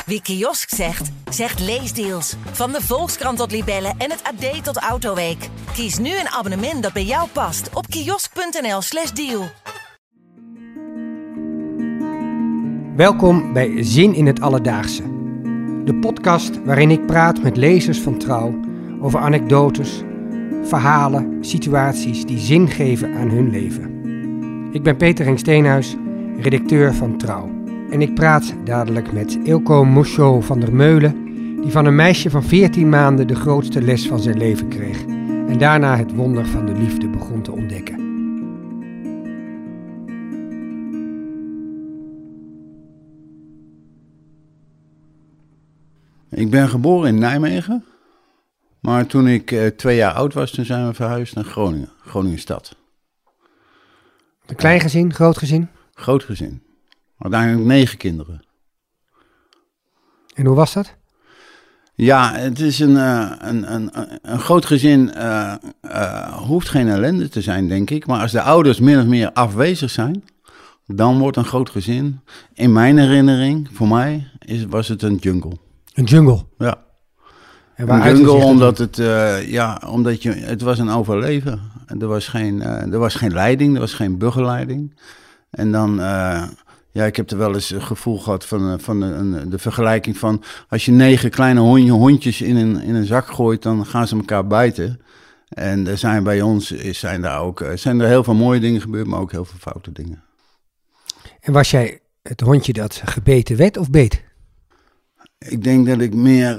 Wie kiosk zegt, zegt leesdeals. Van de Volkskrant tot Libellen en het AD tot Autoweek. Kies nu een abonnement dat bij jou past op kiosk.nl/deal. Welkom bij Zin in het Alledaagse. De podcast waarin ik praat met lezers van Trouw over anekdotes, verhalen, situaties die zin geven aan hun leven. Ik ben Peter Henk Steenhuis, redacteur van Trouw. En ik praat dadelijk met Eelco Mosho van der Meulen, die van een meisje van 14 maanden de grootste les van zijn leven kreeg. En daarna het wonder van de liefde begon te ontdekken. Ik ben geboren in Nijmegen, maar toen ik 2 jaar oud was, toen zijn we verhuisd naar Groningen, Groningen-stad. Een klein gezin, groot gezin? Groot gezin. Uiteindelijk 9 kinderen. En hoe was dat? Ja, het is een groot gezin hoeft geen ellende te zijn, denk ik. Maar als de ouders min of meer afwezig zijn, dan wordt een groot gezin, in mijn herinnering, voor mij, was het een jungle. Een jungle? Ja. En een jungle omdat het was een overleven. Er was geen leiding, er was geen begeleiding. En dan, ik heb er wel eens een gevoel gehad van de vergelijking van, als je 9 kleine hondjes in een zak gooit, dan gaan ze elkaar bijten. En er zijn bij ons, zijn er heel veel mooie dingen gebeurd, maar ook heel veel foute dingen. En was jij het hondje dat gebeten werd of beet? Ik denk dat ik meer...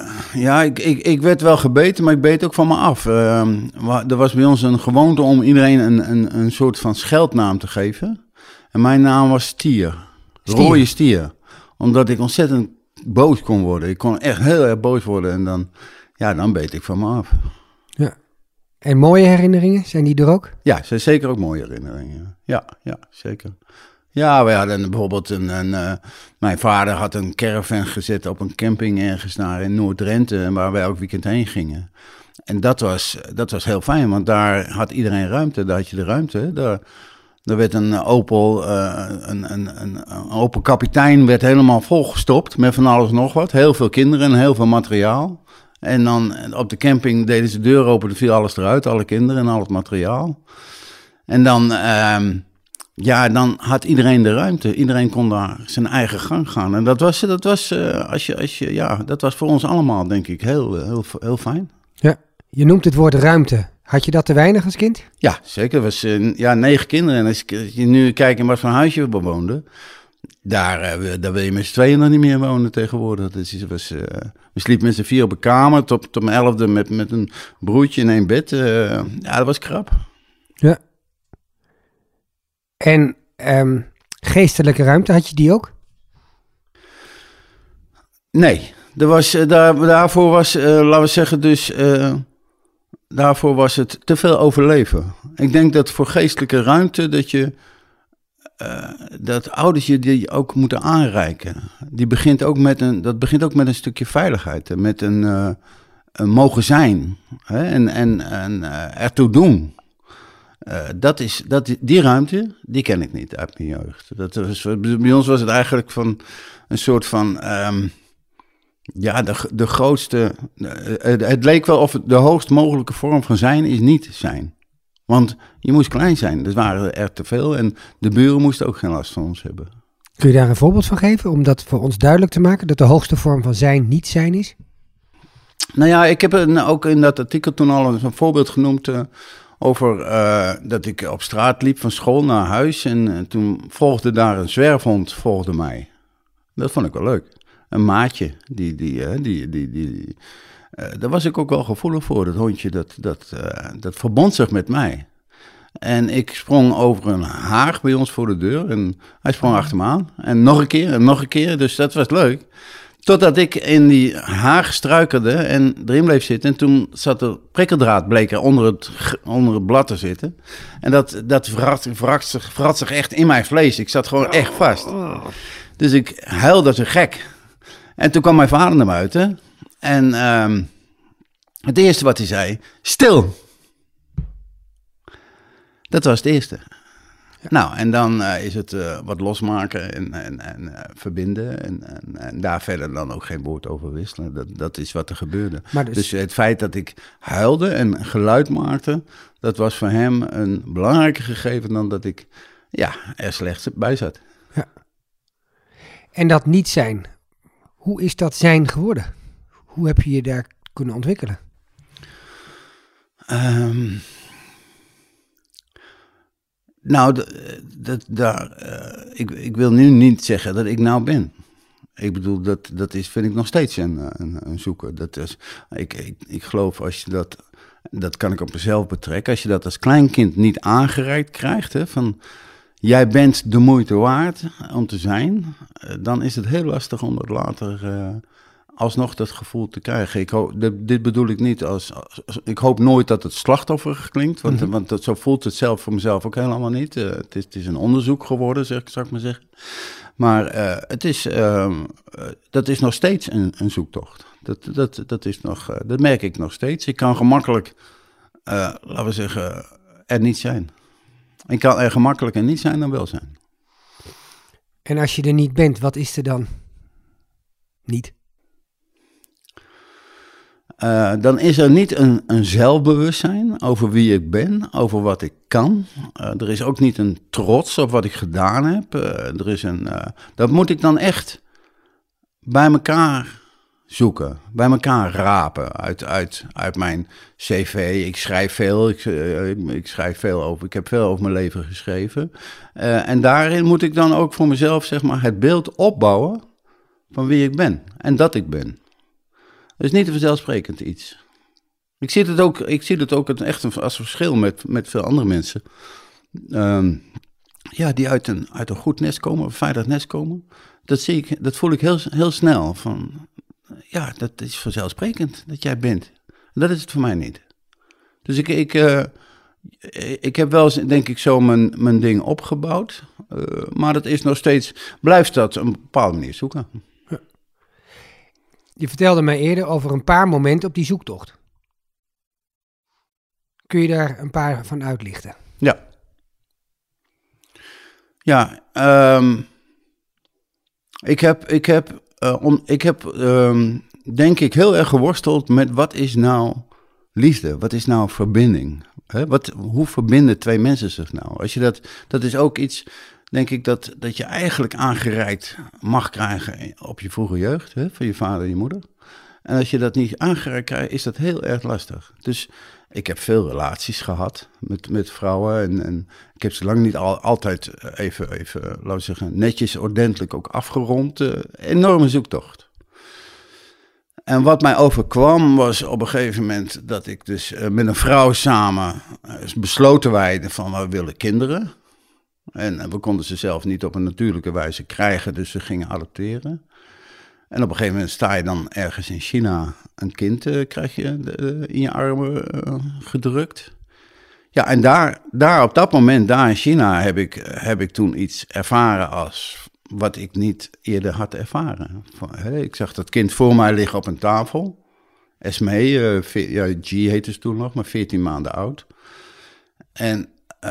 ik werd wel gebeten, maar ik beet ook van me af. Er was bij ons een gewoonte om iedereen een soort van scheldnaam te geven. En mijn naam was Stier. Rode Stier. Omdat ik ontzettend boos kon worden. Ik kon echt heel erg boos worden en dan beet ik van me af. Ja. En mooie herinneringen, zijn die er ook? Ja, zijn zeker ook mooie herinneringen. Ja, zeker. Ja, we hadden bijvoorbeeld mijn vader had een caravan gezet op een camping ergens daar in Noord-Drenthe, waar wij elk weekend heen gingen. En dat was heel fijn, want daar had iedereen ruimte, daar had je de ruimte. Daar werd een Opel, een Opel Kapitein werd helemaal volgestopt met van alles nog wat. Heel veel kinderen en heel veel materiaal. En dan op de camping deden ze de deur open, er viel alles eruit, alle kinderen en al het materiaal. En dan had iedereen de ruimte. Iedereen kon daar zijn eigen gang gaan. En dat was voor ons allemaal, denk ik, heel fijn. Ja, je noemt het woord ruimte. Had je dat te weinig als kind? Ja, zeker. Er was 9 kinderen. En als je nu kijkt in wat voor huisje we bewoonden, daar wil je met z'n tweeën nog niet meer wonen tegenwoordig. We sliepen met z'n 4 op een kamer tot mijn 11e met een broertje in 1 bed. Dat was krap. Ja. En geestelijke ruimte, had je die ook? Nee, daarvoor was het te veel overleven. Ik denk dat voor geestelijke ruimte dat ouders je die ook moeten aanreiken. Dat begint ook met een stukje veiligheid, met een mogen zijn, hè, en ertoe doen. Die ruimte, die ken ik niet uit mijn jeugd. Bij ons was het eigenlijk van een soort van, de grootste, het leek wel of de hoogst mogelijke vorm van zijn is niet zijn. Want je moest klein zijn, er waren er te veel en de buren moesten ook geen last van ons hebben. Kun je daar een voorbeeld van geven, om dat voor ons duidelijk te maken, dat de hoogste vorm van zijn niet zijn is? Nou ja, ik heb ook in dat artikel toen al een voorbeeld genoemd, over dat ik op straat liep van school naar huis en toen volgde daar een zwerfhond, volgde mij. Dat vond ik wel leuk. Een maatje, daar was ik ook wel gevoelig voor, dat hondje, dat verbond zich met mij. En ik sprong over een haag bij ons voor de deur en hij sprong achter me aan. En nog een keer, dus dat was leuk. Totdat ik in die haag struikelde en erin bleef zitten. En toen zat er prikkeldraad, bleek er onder het blad te zitten. En dat vrat zich echt in mijn vlees. Ik zat gewoon echt vast. Dus ik huilde als een gek. En toen kwam mijn vader naar buiten. En het eerste wat hij zei, stil. Dat was het eerste. Ja. Nou, en dan is het wat losmaken en verbinden. En daar verder dan ook geen woord over wisselen. Dat is wat er gebeurde. Dus het feit dat ik huilde en geluid maakte, dat was voor hem een belangrijker gegeven dan dat ik er slecht bij zat. Ja. En dat niet zijn, hoe is dat zijn geworden? Hoe heb je je daar kunnen ontwikkelen? Ik wil nu niet zeggen dat ik nou ben. Ik bedoel, vind ik nog steeds een zoeken. Ik geloof, als je dat kan ik op mezelf betrekken, als je dat als kleinkind niet aangereikt krijgt, hè, van jij bent de moeite waard om te zijn, dan is het heel lastig om dat later alsnog dat gevoel te krijgen. Dit bedoel ik niet ik hoop nooit dat het slachtoffer klinkt, want zo voelt het zelf voor mezelf ook helemaal niet. Het is een onderzoek geworden, zou ik maar zeggen. Maar dat is nog steeds een zoektocht. Dat merk ik nog steeds. Ik kan gemakkelijk, laten we zeggen, er niet zijn. Ik kan er gemakkelijker niet zijn dan wel zijn. En als je er niet bent, wat is er dan niet? Dan is er niet een zelfbewustzijn over wie ik ben, over wat ik kan. Er is ook niet een trots op wat ik gedaan heb. Dat moet ik dan echt bij elkaar zoeken, bij elkaar rapen uit mijn cv. Ik schrijf veel, ik schrijf veel over, ik heb veel over mijn leven geschreven. En daarin moet ik dan ook voor mezelf, zeg maar, het beeld opbouwen van wie ik ben en dat ik ben. Dat is niet een vanzelfsprekend iets. Ik zie het ook echt als verschil met veel andere mensen. Die uit een goed nest komen, een veilig nest komen. Dat voel ik heel snel. Van, dat is vanzelfsprekend dat jij bent. Dat is het voor mij niet. Dus ik heb wel, denk ik, zo mijn ding opgebouwd. Maar dat is nog steeds, blijft dat op een bepaalde manier zoeken. Je vertelde mij eerder over een paar momenten op die zoektocht. Kun je daar een paar van uitlichten? Ja, ik heb denk ik heel erg geworsteld met wat is nou liefde? Wat is nou verbinding? Hoe verbinden twee mensen zich nou? Als je dat is ook iets, denk ik, dat je eigenlijk aangereikt mag krijgen op je vroege jeugd, hè, van je vader en je moeder. En als je dat niet aangereikt krijgt, is dat heel erg lastig. Dus ik heb veel relaties gehad met vrouwen en ik heb ze lang niet altijd even, laten we zeggen, netjes, ordentelijk ook afgerond. Enorme zoektocht. En wat mij overkwam was op een gegeven moment dat ik dus met een vrouw samen besloten wij van we willen kinderen. En we konden ze zelf niet op een natuurlijke wijze krijgen, dus ze gingen adopteren. En op een gegeven moment sta je dan ergens in China, een kind krijg je in je armen gedrukt. Ja, en daar op dat moment, daar in China, heb ik toen iets ervaren als wat ik niet eerder had ervaren. Ik zag dat kind voor mij liggen op een tafel. Esmee, G heette ze toen nog, maar 14 maanden oud. En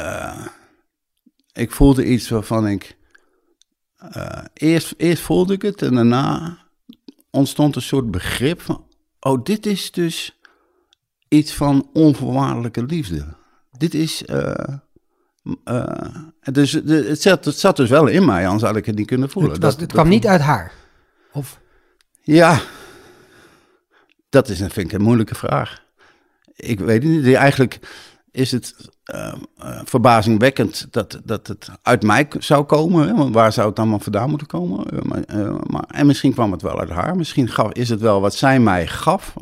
ik voelde iets waarvan ik... Eerst voelde ik het en daarna ontstond een soort begrip van... Oh, dit is dus iets van onvoorwaardelijke liefde. Dit is... Dus het zat dus wel in mij, anders had ik het niet kunnen voelen. Het kwam niet uit haar? Of? Ja, dat is, vind ik, een moeilijke vraag. Ik weet het niet. Eigenlijk is het verbazingwekkend dat het uit mij zou komen. Hè? Want waar zou het allemaal vandaan moeten komen? En misschien kwam het wel uit haar. Misschien is het wel wat zij mij gaf.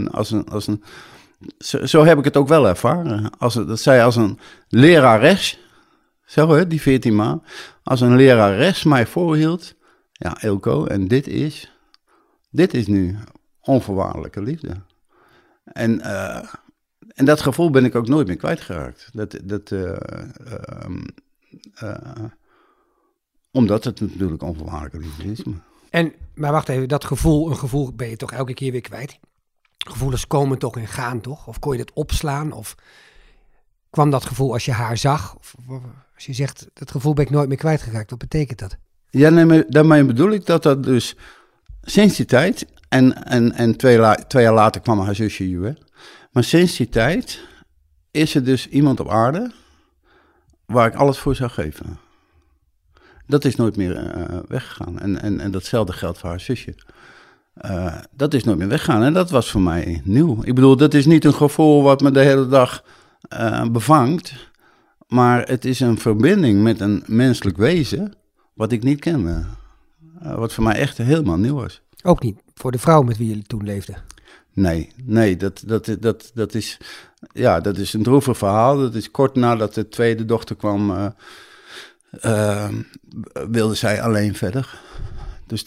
Zo heb ik het ook wel ervaren. Dat zij als een lerares, zo hè, die 14 maanden, als een lerares mij voorhield. Ja, Eelco, en dit is nu onvoorwaardelijke liefde. En dat gevoel ben ik ook nooit meer kwijtgeraakt. Omdat het natuurlijk onvoorwaardelijke liefde is. Maar wacht even, een gevoel ben je toch elke keer weer kwijt? Gevoelens komen toch en gaan toch? Of kon je dat opslaan? Of kwam dat gevoel als je haar zag? Of als je zegt, dat gevoel ben ik nooit meer kwijtgeraakt. Wat betekent dat? Ja, nee, daarmee bedoel ik dat dus sinds die tijd... En 2 jaar later kwam haar zusje Jue. Maar sinds die tijd is er dus iemand op aarde waar ik alles voor zou geven. Dat is nooit meer weggegaan. En datzelfde geldt voor haar zusje. Dat is nooit meer weggegaan. En dat was voor mij nieuw. Ik bedoel, dat is niet een gevoel wat me de hele dag bevangt. Maar het is een verbinding met een menselijk wezen wat ik niet kende. Wat voor mij echt helemaal nieuw was. Ook niet voor de vrouw met wie jullie toen leefden? Nee, dat is een droevig verhaal. Dat is kort nadat de tweede dochter kwam, wilde zij alleen verder. Dus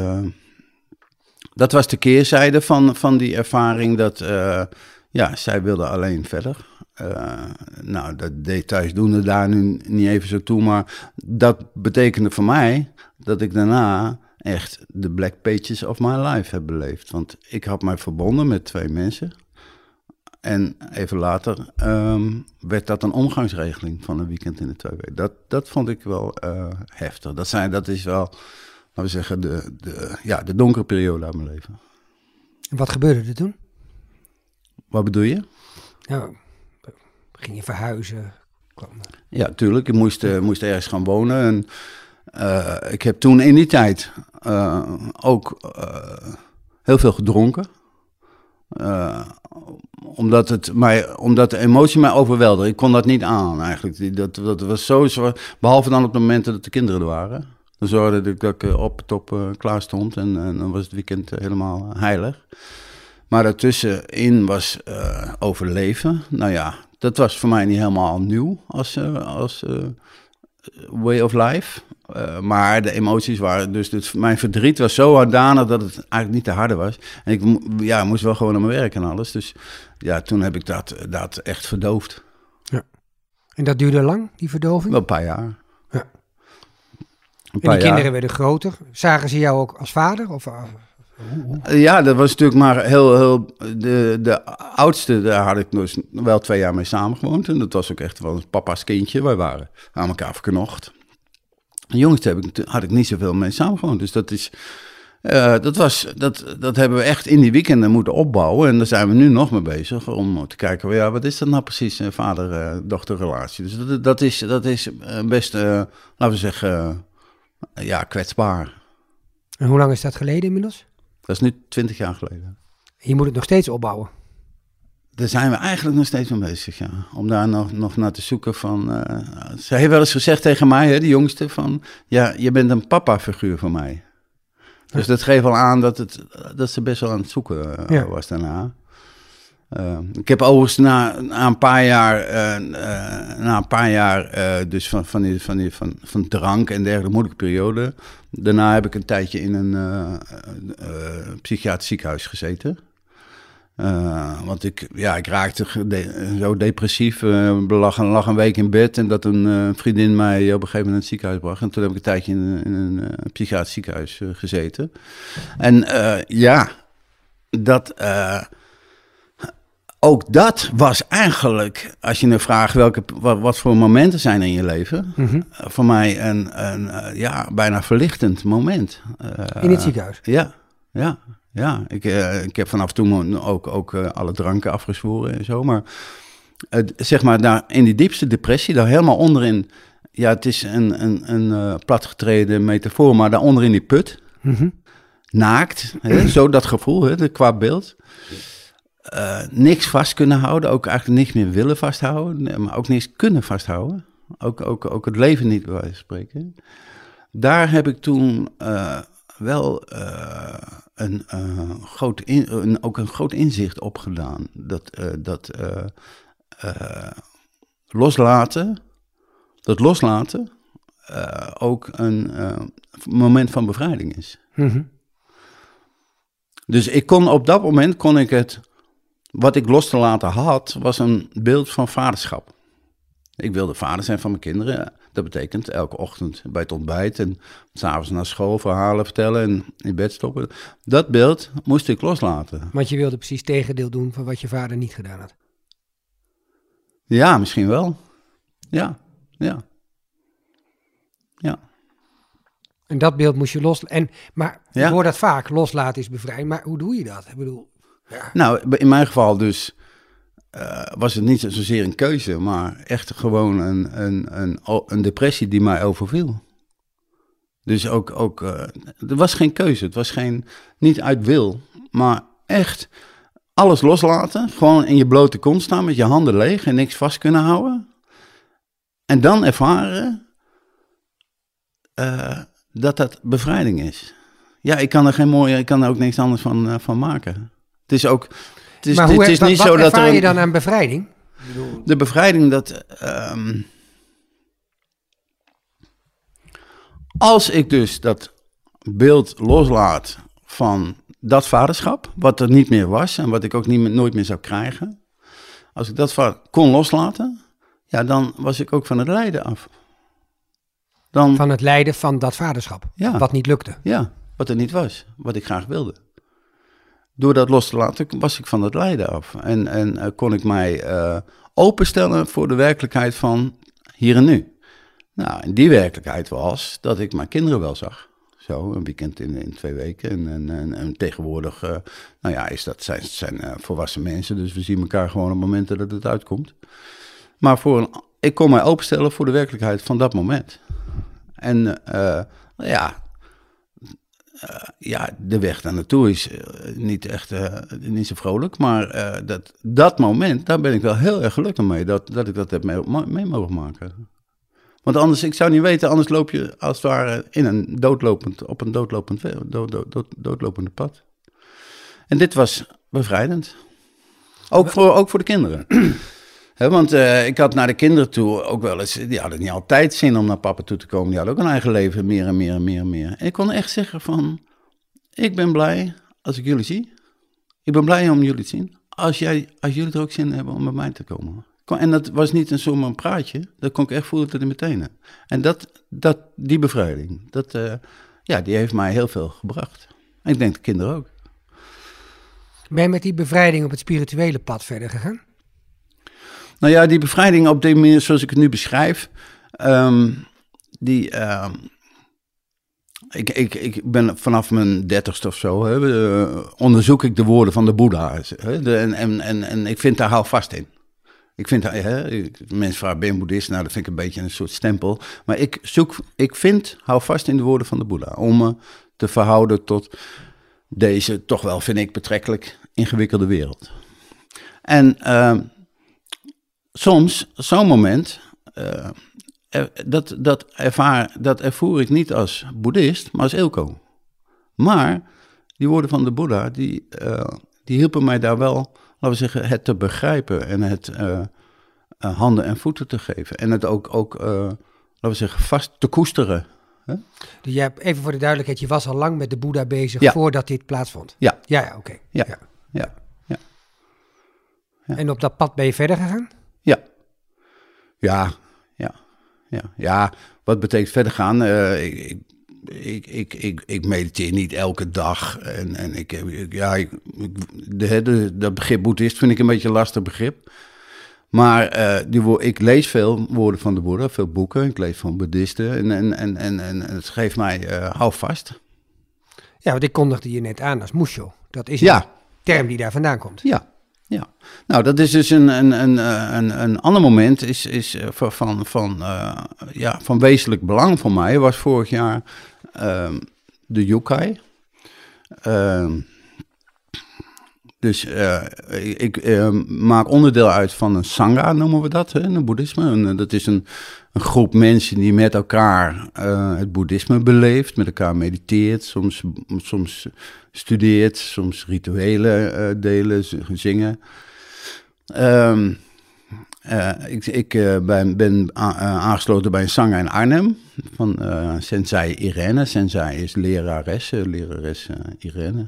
dat was de keerzijde van die ervaring, dat zij wilde alleen verder. De details doen er daar nu niet even zo toe, maar dat betekende voor mij dat ik daarna echt de black pages of my life heb beleefd. Want ik had mij verbonden met 2 mensen. En even later werd dat een omgangsregeling van een weekend in de 2 weken. Dat vond ik wel heftig. Dat is wel, laten we zeggen, de donkere periode uit mijn leven. En wat gebeurde er toen? Wat bedoel je? Nou, ging je verhuizen? Ja, tuurlijk. Ik moest ergens gaan wonen. En ik heb toen in die tijd ook heel veel gedronken. Omdat de emotie mij overwelde. Ik kon dat niet aan eigenlijk. Dat was zo zwaar. Behalve dan op de momenten dat de kinderen er waren. Dan zorgde ik dat ik op top klaar stond. En dan was het weekend helemaal heilig. Maar daartussenin was overleven. Nou ja, dat was voor mij niet helemaal nieuw als way of life. Maar de emoties waren dus mijn verdriet was zo hardanig dat het eigenlijk niet te harde was. En ik moest wel gewoon naar mijn werk en alles. Dus ja, toen heb ik dat echt verdoofd. Ja. En dat duurde lang, die verdoving? Wel een paar jaar. Ja. En die kinderen werden groter. Zagen ze jou ook als vader? Of Ja, dat was natuurlijk maar heel de oudste, daar had ik dus wel 2 jaar mee samengewoond. En dat was ook echt wel papa's kindje. Wij waren aan elkaar verknocht. De jongste had ik niet zoveel mee samengewoond. Dus dat hebben we echt in die weekenden moeten opbouwen. En daar zijn we nu nog mee bezig om te kijken, wat is dat nou precies, een vader-dochterrelatie. Dus dat is best, laten we zeggen, kwetsbaar. En hoe lang is dat geleden inmiddels? Dat is nu 20 jaar geleden. Je moet het nog steeds opbouwen. Daar zijn we eigenlijk nog steeds mee bezig, ja. Om daar nog naar te zoeken van... Ze heeft wel eens gezegd tegen mij, hè, de jongste, van... Ja, je bent een papa-figuur voor mij. Dus dat geeft wel aan dat ze best wel aan het zoeken was daarna. Ik heb overigens na een paar jaar dus van drank en dergelijke moeilijke periode. Daarna heb ik een tijdje in een psychiatrisch ziekenhuis gezeten. Want ik raakte zo depressief, lag een week in bed en dat een vriendin mij op een gegeven moment in het ziekenhuis bracht. En toen heb ik een tijdje in een psychiatrisch ziekenhuis gezeten. En ook dat was eigenlijk, als je nu vraagt wat voor momenten zijn in je leven, voor mij een bijna verlichtend moment. In het ziekenhuis? Ja. Ik heb vanaf toen ook alle dranken afgezworen en zo, maar zeg maar daar in die diepste depressie, daar helemaal onderin, ja, het is een platgetreden metafoor, maar daar onderin die put, naakt, hè, zo dat gevoel, hè, qua beeld. Niks vast kunnen houden, ook eigenlijk niks meer willen vasthouden, maar ook niks kunnen vasthouden. Ook het leven niet, bij wijze van spreken. Daar heb ik toen wel een groot inzicht opgedaan. Dat loslaten ook een moment van bevrijding is. Dus op dat moment kon ik het... Wat ik los te laten had, was een beeld van vaderschap. Ik wilde vader zijn van mijn kinderen. Dat betekent elke ochtend bij het ontbijt en 's avonds naar school verhalen vertellen en in bed stoppen. Dat beeld moest ik loslaten. Want je wilde precies tegendeel doen van wat je vader niet gedaan had. Ja, misschien wel. Ja. En dat beeld moest je loslaten. Maar Ja. ik hoor dat vaak, loslaten is bevrijding. Maar hoe doe je dat? Ik bedoel, ja. Nou, in mijn geval dus was het niet zozeer een keuze, maar echt gewoon een depressie die mij overviel. Dus ook er was geen keuze, het was niet uit wil, maar echt alles loslaten. Gewoon in je blote kont staan met je handen leeg en niks vast kunnen houden. En dan ervaren dat bevrijding is. Ja, ik kan er ook niks anders van maken. Het is ook... Maar het is niet wat zo dat ervaar je dan aan bevrijding? De bevrijding dat... als ik dus dat beeld loslaat van dat vaderschap, wat er niet meer was en wat ik ook nooit meer zou krijgen. Als ik dat kon loslaten, ja, dan was ik ook van het lijden af. Van het lijden van dat vaderschap, wat niet lukte. Ja, wat er niet was, wat ik graag wilde. Door dat los te laten, was ik van het lijden af. En kon ik mij openstellen voor de werkelijkheid van hier en nu. Nou, en die werkelijkheid was dat ik mijn kinderen wel zag. Zo, een weekend in 2 weken. En tegenwoordig, zijn volwassen mensen. Dus we zien elkaar gewoon op momenten dat het uitkomt. Maar ik kon mij openstellen voor de werkelijkheid van dat moment. En de weg daar naartoe is niet zo vrolijk. Maar dat moment, daar ben ik wel heel erg gelukkig mee. Dat ik dat heb mee mogen maken. Want anders, ik zou niet weten, anders loop je als het ware op een doodlopende pad. En dit was bevrijdend. Ook voor de kinderen. Want ik had naar de kinderen toe ook wel eens, die hadden niet altijd zin om naar papa toe te komen. Die hadden ook een eigen leven, meer en meer en meer en meer. En ik kon echt zeggen van, ik ben blij als ik jullie zie. Ik ben blij om jullie te zien. Als jullie er ook zin in hebben om bij mij te komen. En dat was niet zomaar een praatje, dat kon ik echt voelen tot in mijn tenen. En die bevrijding, die heeft mij heel veel gebracht. En ik denk de kinderen ook. Ben je met die bevrijding op het spirituele pad verder gegaan? Nou ja, die bevrijding op die manier zoals ik het nu beschrijf, ik ben vanaf mijn 30ste of zo, onderzoek ik de woorden van de Boeddha. En ik vind daar houvast in. Ik vind, mensen vragen, ben je boeddhist? Nou, dat vind ik een beetje een soort stempel. Maar hou vast in de woorden van de Boeddha. Om me te verhouden tot deze, toch wel, vind ik, betrekkelijk ingewikkelde wereld. En soms, zo'n moment, dat ervoer ik niet als boeddhist, maar als Eelco. Maar die woorden van de Boeddha, die hielpen mij daar wel, laten we zeggen, het te begrijpen en het handen en voeten te geven. En het ook laten we zeggen, vast te koesteren. Hè? Dus je hebt, even voor de duidelijkheid, je was al lang met de Boeddha bezig voordat dit plaatsvond? Ja. Ja, oké. Ja. En op dat pad ben je verder gegaan? Ja, wat betekent verder gaan? Ik mediteer niet elke dag. En dat begrip boeddhist vind ik een beetje een lastig begrip. Maar ik lees veel woorden van de Boeddha, veel boeken. Ik lees van boeddhisten en het geeft mij houvast. Ja, want ik kondigde je net aan als Musho. Dat is een term die daar vandaan komt. Ja. Nou, dat is dus een ander moment is van wezenlijk belang voor mij. Was vorig jaar de Yokai. Dus ik maak onderdeel uit van een sangha, noemen we dat, in het boeddhisme. Dat is een groep mensen die met elkaar het boeddhisme beleeft, met elkaar mediteert, soms studeert, soms rituelen delen, zingen. Ik ben aangesloten bij een sangha in Arnhem van Sensei Irene. Sensei is lerares Irene.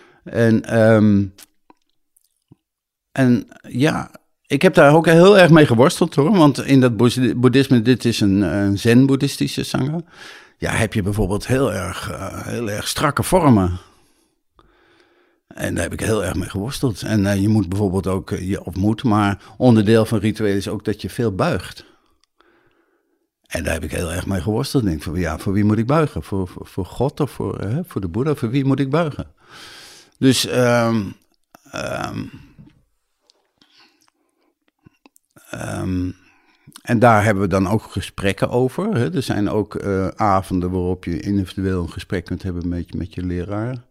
En ik heb daar ook heel erg mee geworsteld hoor, want in dat boeddhisme, dit is een zen-boeddhistische sangha. Ja, heb je bijvoorbeeld heel erg strakke vormen. En daar heb ik heel erg mee geworsteld. En je moet bijvoorbeeld ook, maar onderdeel van ritueel is ook dat je veel buigt. En daar heb ik heel erg mee geworsteld. Ik denk van, voor wie moet ik buigen? Voor God of voor de Boeddha? Voor wie moet ik buigen? Dus en daar hebben we dan ook gesprekken over. Hè. Er zijn ook avonden waarop je individueel een gesprek kunt hebben met je leraar.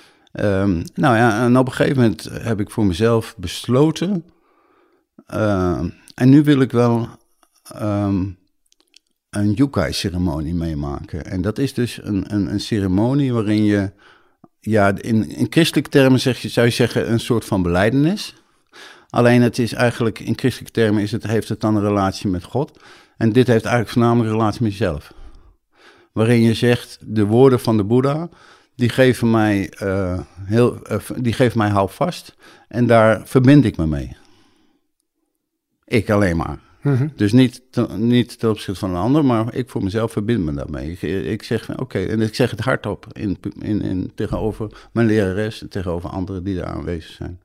En op een gegeven moment heb ik voor mezelf besloten. En nu wil ik wel een Jukai-ceremonie meemaken. En dat is dus een ceremonie waarin je, in christelijke termen zou je zeggen, een soort van belijdenis. Alleen het is eigenlijk, in christelijke termen heeft het dan een relatie met God. En dit heeft eigenlijk voornamelijk een relatie met jezelf. Waarin je zegt, de woorden van de Boeddha, die geven mij houvast. En daar verbind ik me mee. Ik alleen maar. Mm-hmm. Dus niet ten opzichte van een ander, maar ik voor mezelf verbind me daarmee. Ik zeg van oké, en ik zeg het hardop tegenover mijn lerares en tegenover anderen die daar aanwezig zijn.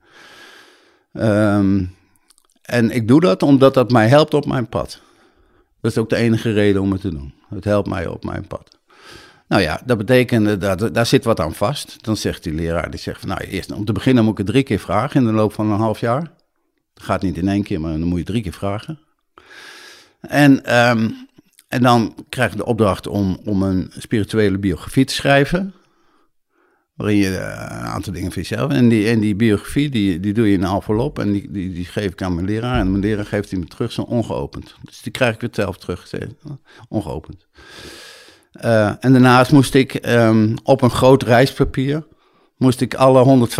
En ik doe dat omdat dat mij helpt op mijn pad. Dat is ook de enige reden om het te doen. Het helpt mij op mijn pad. Nou ja, dat betekent, daar zit wat aan vast. Dan zegt die leraar, die zegt van, eerst om te beginnen moet ik het 3 keer vragen in de loop van een half jaar. Dat gaat niet in 1 keer, maar dan moet je 3 keer vragen. En dan krijg je de opdracht om een spirituele biografie te schrijven. Waarin je een aantal dingen voor jezelf. En die biografie, die doe je in een envelop. En die geef ik aan mijn leraar. En mijn leraar geeft die me terug, zo ongeopend. Dus die krijg ik weer zelf terug, ongeopend. En daarnaast moest ik op een groot reispapier, alle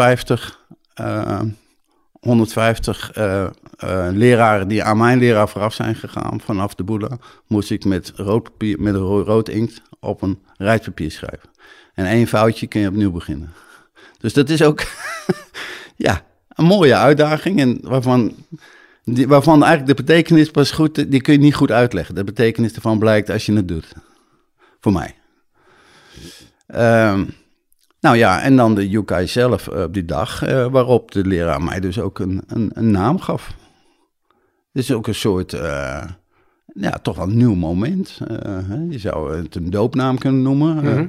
150 leraren die aan mijn leraar vooraf zijn gegaan, vanaf de Boeddha, moest ik met rood papier, met rood inkt op een reispapier schrijven. En 1 foutje kun je opnieuw beginnen. Dus dat is ook een mooie uitdaging. En waarvan eigenlijk de betekenis pas goed, die kun je niet goed uitleggen. De betekenis ervan blijkt als je het doet. Voor mij. En dan de Jukai zelf op die dag, waarop de leraar mij dus ook een naam gaf. Het is ook een soort, toch wel een nieuw moment. Je zou het een doopnaam kunnen noemen. Mm-hmm.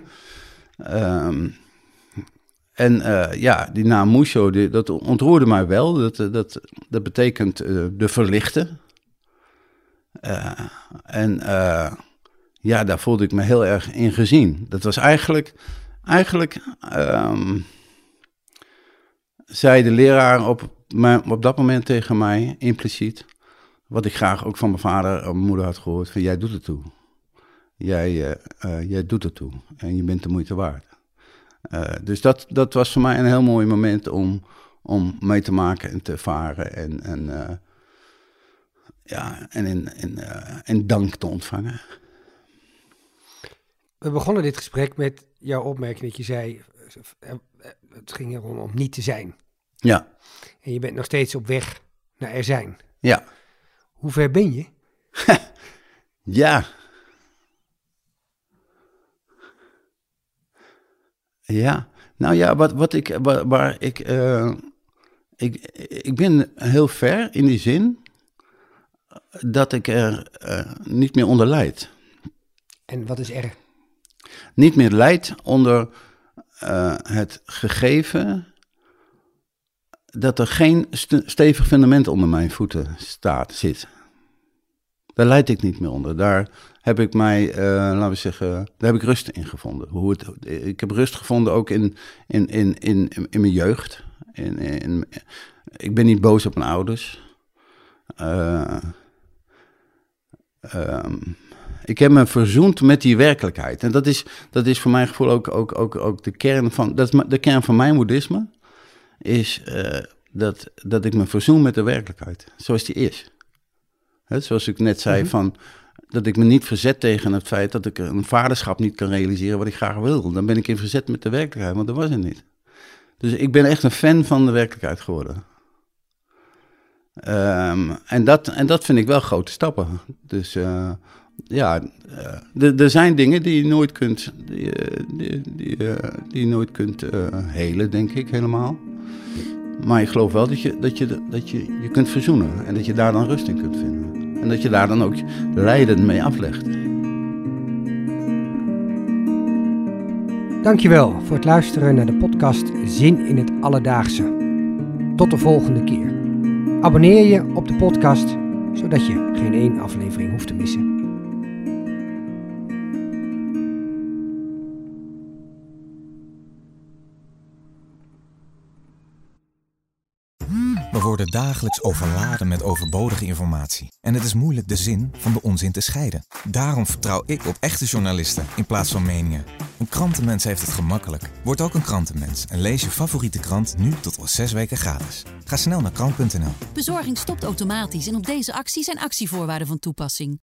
Die naam Musho, dat ontroerde mij wel. Dat betekent de verlichte. Daar voelde ik me heel erg in gezien. Dat was eigenlijk zei de leraar op dat moment tegen mij, impliciet, wat ik graag ook van mijn vader en mijn moeder had gehoord, van jij doet het toe. Jij doet het toe en je bent de moeite waard. Dus dat was voor mij een heel mooi moment om mee te maken en te ervaren en dank te ontvangen. We begonnen dit gesprek met jouw opmerking dat je zei, het ging erom om niet te zijn. Ja. En je bent nog steeds op weg naar er zijn. Ja. Hoe ver ben je? Ja. Ja. Nou ja, ik ben heel ver in die zin dat ik er niet meer onder lijd. En wat is er? Niet meer lijd onder het gegeven dat er geen stevig fundament onder mijn voeten zit. Daar lijd ik niet meer onder. Daar heb ik daar heb ik rust in gevonden. Ik heb rust gevonden ook in mijn jeugd. Ik ben niet boos op mijn ouders. Ik heb me verzoend met die werkelijkheid. En dat is voor mijn gevoel ook de kern van... de kern van mijn boeddhisme is dat ik me verzoen met de werkelijkheid. Zoals die is. Zoals ik net zei, dat ik me niet verzet tegen het feit dat ik een vaderschap niet kan realiseren wat ik graag wil. Dan ben ik in verzet met de werkelijkheid, want dat was het niet. Dus ik ben echt een fan van de werkelijkheid geworden. En dat vind ik wel grote stappen. Dus er zijn dingen die je nooit kunt, die je nooit kunt helen, denk ik, helemaal. Maar ik geloof wel dat je kunt verzoenen. En dat je daar dan rust in kunt vinden. En dat je daar dan ook lijden mee aflegt. Dankjewel voor het luisteren naar de podcast Zin in het Alledaagse. Tot de volgende keer. Abonneer je op de podcast, zodat je geen 1 aflevering hoeft te missen. We worden dagelijks overladen met overbodige informatie. En het is moeilijk de zin van de onzin te scheiden. Daarom vertrouw ik op echte journalisten in plaats van meningen. Een krantenmens heeft het gemakkelijk. Word ook een krantenmens en lees je favoriete krant nu tot al 6 weken gratis. Ga snel naar krant.nl. Bezorging stopt automatisch en op deze actie zijn actievoorwaarden van toepassing.